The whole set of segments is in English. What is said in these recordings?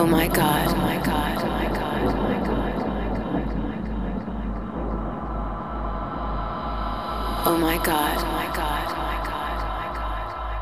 my God, oh my God, oh my God, oh my God. Oh my God, oh my God, oh my God, oh my God, oh my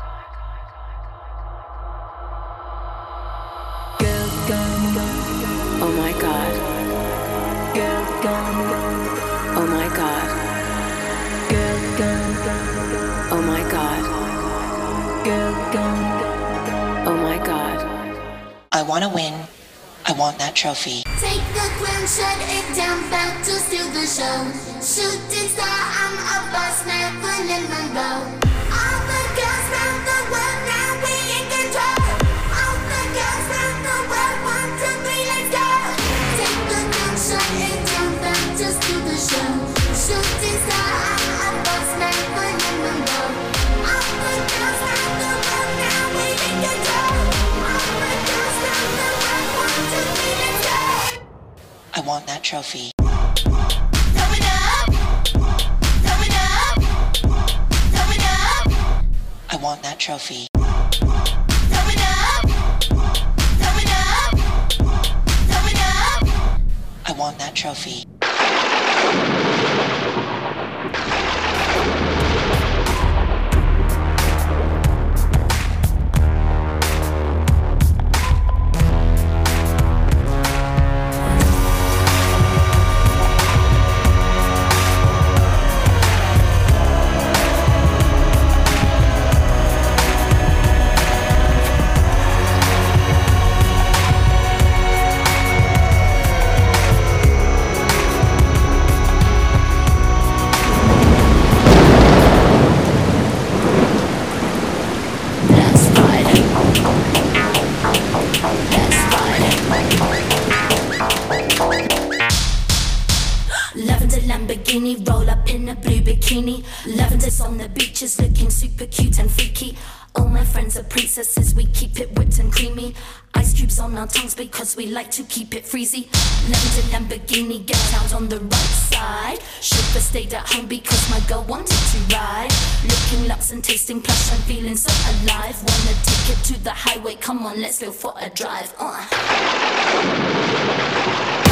God. Girl, girl, girl. Oh my God. Girl, girl, girl. Oh my God. Girl, girl, girl. Oh my God. Girl, girl, girl. Oh my God. I wanna win. I want that trophy. Take the crown, shut it down, bout to steal the show. Shooting star, I'm a boss, Marilyn Monroe. All the girls round the world, now we in control. All the girls round the world, 1, 2, 3, let's go. Take the crown, shut it down, bout to steal the show. Shooting star, I'm a boss, Marilyn Monroe. All the girls round the world, now we in control. All the girls round the world, 1, 2, 3, let's go. I want that trophy. Throw it up, throw it up, throw it up. I want that trophy. Throw it up, throw it up, throw it up. I want that trophy. Lavender Lamborghini, roll up in a blue bikini. Lavender's on the beaches, looking super cute and freaky. All my friends are princesses, we keep it whipped and creamy. Ice cubes on our tongues because we like to keep it freezy. Lavender Lamborghini, get out on the right side. Chauffeur stayed at home because my girl wanted to ride. Looking luxe and tasting plush, I'm feeling so alive. Wanna take it to the highway, come on, let's go for a drive.